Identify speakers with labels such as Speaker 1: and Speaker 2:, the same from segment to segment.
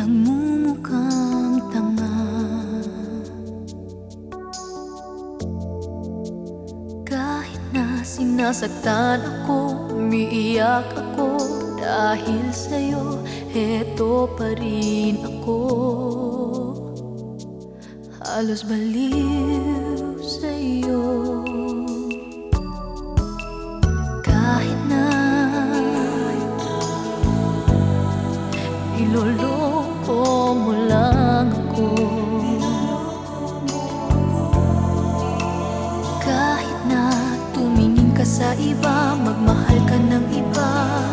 Speaker 1: nagmumukhang tanga. Kahit na sinasaktan ako, umiiyak ako dahil sa'yo, heto pa rin ako. Halos baliw sa'yo. Kahit na niloloko mo lang ako, kahit na tumingin ka sa iba, magmahal ka ng iba,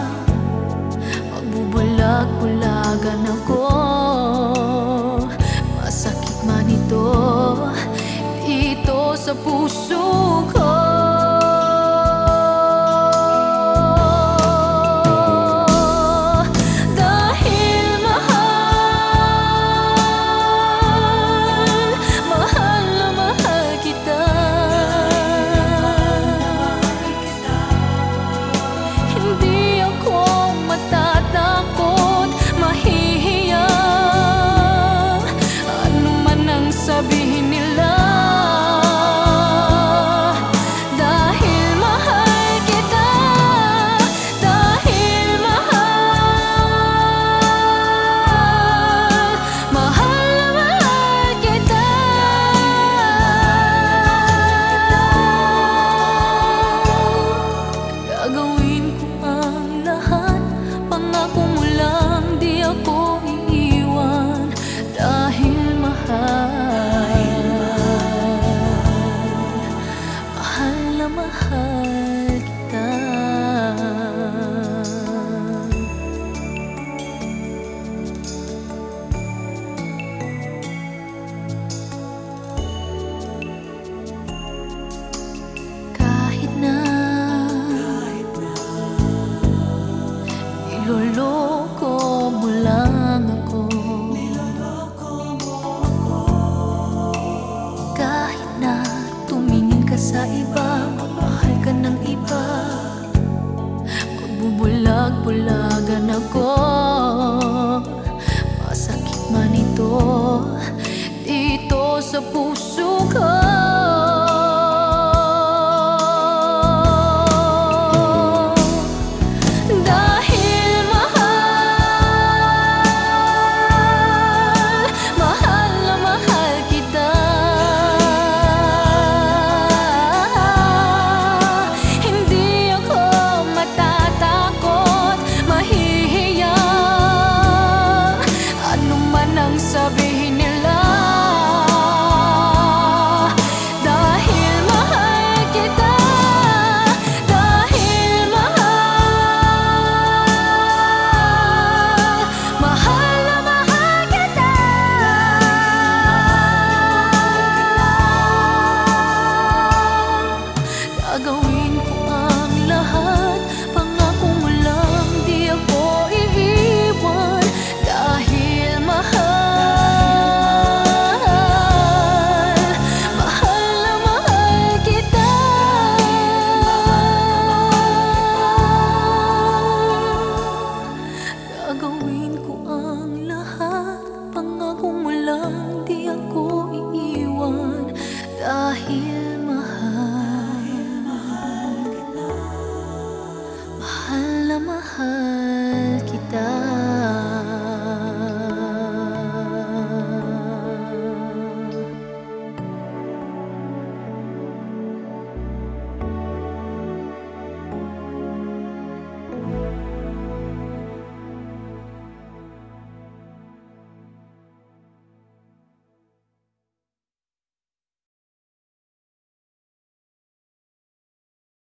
Speaker 1: magbubulag-bulagan ako. Masakit man ito dito sa puso ko. Sabihin nila, dahil mahal kita, dahil mahal kita. Gagawin ko ang lahat, pangako mo lang di ako iiwan, dahil mahal kita. Kahit na niloloko mo lang ako, kahit na tumingin ka sa iba, magmahal ka ng iba, magbubulag-bulagan ako. Masakit man ito dito sa puso ko. Sabihin nila, dahil mahal kita, dahil mahal kita. Gagawin ko ang lahat, pangako mo lang di ako iiwan, dahil mahal kita. Gagawin ko ang lahat, pangako mo lang di ako iiwan, dahil mahal kita.